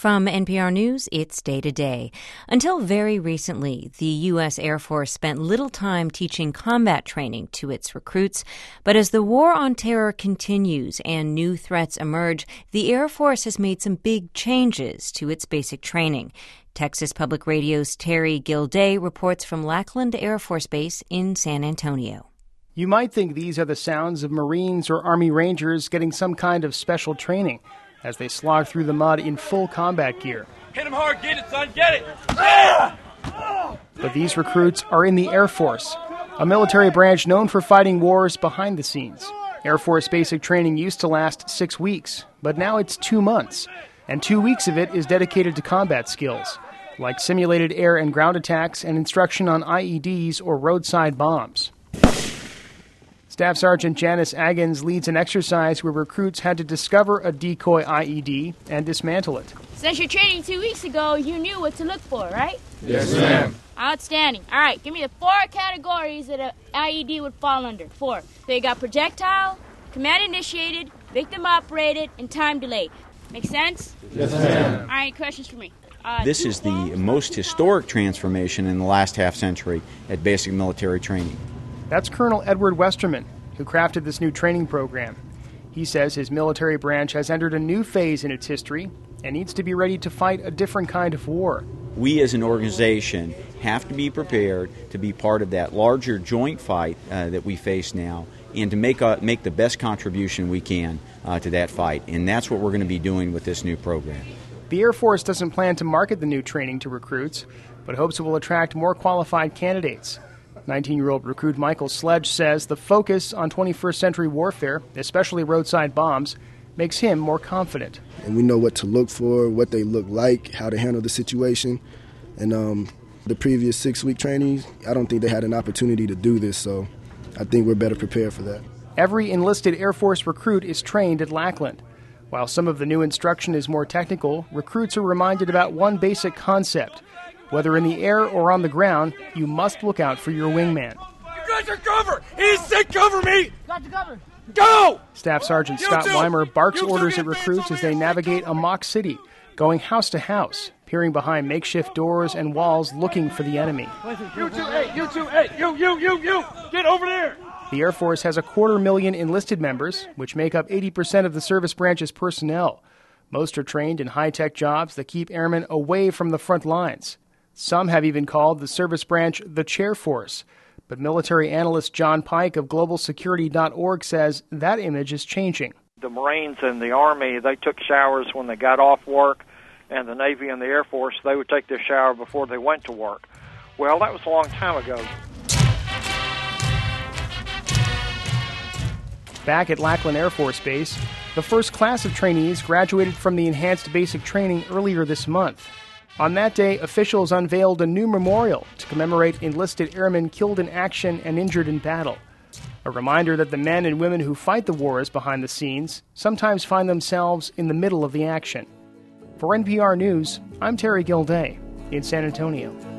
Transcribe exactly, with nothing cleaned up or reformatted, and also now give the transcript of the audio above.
From N P R News, it's Day to Day. Until very recently, the U S Air Force spent little time teaching combat training to its recruits. But as the war on terror continues and new threats emerge, the Air Force has made some big changes to its basic training. Texas Public Radio's Terry Gilday reports from Lackland Air Force Base in San Antonio. You might think these are the sounds of Marines or Army Rangers getting some kind of special training as they slog through the mud in full combat gear. Hit him hard, get it, son, get it! Yeah! But these recruits are in the Air Force, a military branch known for fighting wars behind the scenes. Air Force basic training used to last six weeks, but now it's two months, and two weeks of it is dedicated to combat skills, like simulated air and ground attacks and instruction on I E Ds or roadside bombs. Staff Sergeant Janice Aggins leads an exercise where recruits had to discover a decoy I E D and dismantle it. Since your training two weeks ago, you knew what to look for, right? Yes, ma'am. Outstanding. All right, give me the four categories that an I E D would fall under. Four. So you got projectile, command initiated, victim operated, and time delayed. Make sense? Yes, ma'am. All right, questions for me. Uh, this is the most historic transformation in the last half century at basic military training. That's Colonel Edward Westerman, who crafted this new training program. He says his military branch has entered a new phase in its history and needs to be ready to fight a different kind of war. We as an organization have to be prepared to be part of that larger joint fight uh, that we face now and to make, uh, make the best contribution we can uh, to that fight. And that's what we're going to be doing with this new program. The Air Force doesn't plan to market the new training to recruits, but hopes it will attract more qualified candidates. nineteen-year-old recruit Michael Sledge says the focus on twenty-first century warfare, especially roadside bombs, makes him more confident. And we know what to look for, what they look like, how to handle the situation. And um, the previous six-week trainees, I don't think they had an opportunity to do this, so I think we're better prepared for that. Every enlisted Air Force recruit is trained at Lackland. While some of the new instruction is more technical, recruits are reminded about one basic concept. Whether in the air or on the ground, you must look out for your wingman. You guys are cover! He's sick, cover me! Got the cover. Go! Staff Sergeant You Scott two! Weimer barks You two orders get at hands recruits over as they here! navigate a mock city, going house to house, peering behind makeshift doors and walls looking for the enemy. You two, hey, you two, hey, you, you, you, you! Get over there! The Air Force has a quarter million enlisted members, which make up eighty percent of the service branch's personnel. Most are trained in high-tech jobs that keep airmen away from the front lines. Some have even called the service branch the chair force. But military analyst John Pike of global security dot org says that image is changing. The Marines and the Army, they took showers when they got off work, and the Navy and the Air Force, they would take their shower before they went to work. Well, that was a long time ago. Back at Lackland Air Force Base, the first class of trainees graduated from the enhanced basic training earlier this month. On that day, officials unveiled a new memorial to commemorate enlisted airmen killed in action and injured in battle. A reminder that the men and women who fight the wars behind the scenes sometimes find themselves in the middle of the action. For N P R News, I'm Terry Gilday in San Antonio.